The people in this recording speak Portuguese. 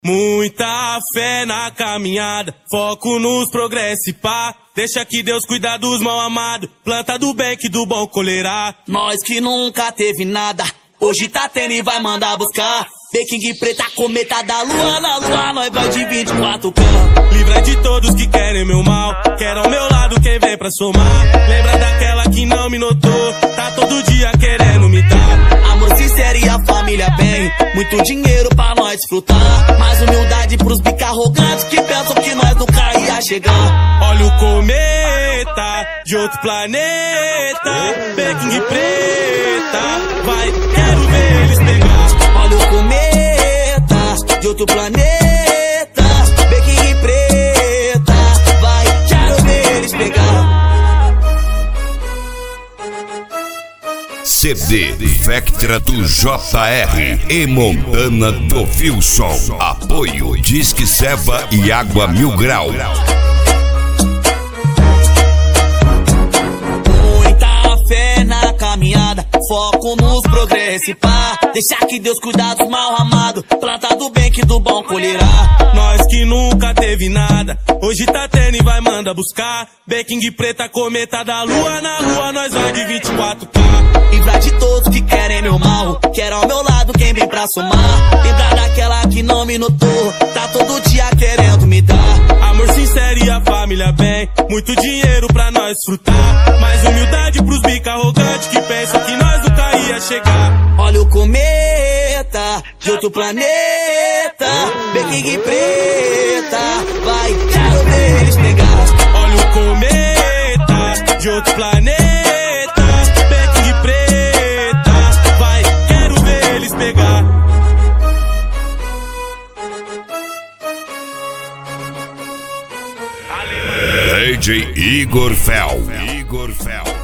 Muita fé na caminhada, foco nos progressos e pá. Deixa que Deus cuida dos mal amados, planta do bem que do bom colherá. Nós que nunca teve nada, hoje tá tendo e vai mandar buscar. Peking preta, cometa da lua, na lua nós vai de 24K. Livra de todos que querem meu mal, quero ao meu lado quem vem pra somar. Lembra daquela que não me notou, tá todo dia querendo me dar. Amor sincero e a família bem, muito dinheiro pra nós desfrutar. Mais humildade pros bica arrogantes que pensam que nós nunca ia chegar. Olha o cometa de outro planeta, Peking preta, vai, quero ver eles pegar. Olha o cometa de outro planeta, Peking preta, vai, quero ver eles pegar. CD Vectra do JR e Montana do Wilson. Apoio Disque Seva e Água Mil Grau. Muita fé na caminhada, foco nos progressos e pá. Deixar que Deus cuidar dos mal amados, planta do bem que do bom colherá. Nós que nunca teve nada, hoje tá tendo e vai mandar buscar. Peking preta, cometa da lua, na lua nós vai de 24K. Livrar de todos que querem meu mal, quero ao meu lado quem vem pra somar. Lembrar daquela que não me notou, tá todo dia querendo me dar. Amor sincero e a família bem, muito dinheiro pra nós desfrutar. Mais humildade pros bica arrogantes que pensam que nós nunca ia chegar. Olha o cometa de outro planeta, Peking preta, vai, quero ver eles pegar. Olha o cometa de outro planeta, Peking preta, vai, quero ver eles pegar. DJ Igor Fel.